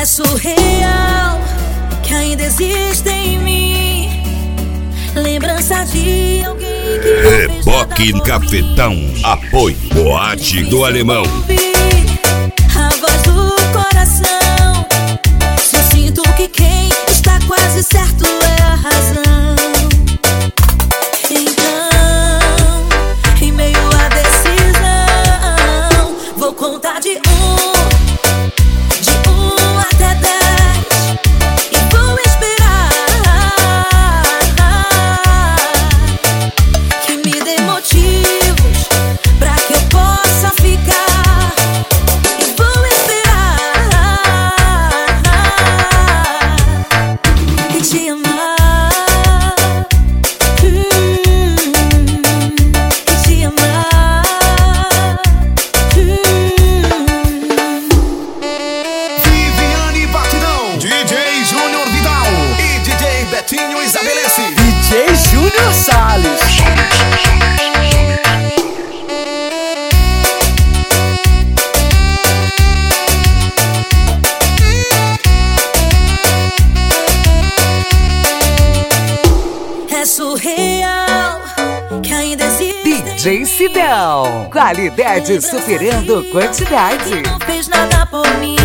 É surreal que ainda existe em mim lembrança de alguém que Reboque Cafetão. Apoio Boate do Alemão. A voz do coração. Se eu sinto que quem está quase certo é a razão. Então, em meio à decisão, vou contar de 1 até 10 e vou esperar que me dê motivos pra que eu possa ficar. E vou esperar e te amar, e te amar. Viviane Batidão, DJ Júnior Vidal e DJ Betinho estabelece. DJ Júnior Salles. É surreal que ainda existe DJ Sidão. Qualidade superando quantidade. não fez nada por mim.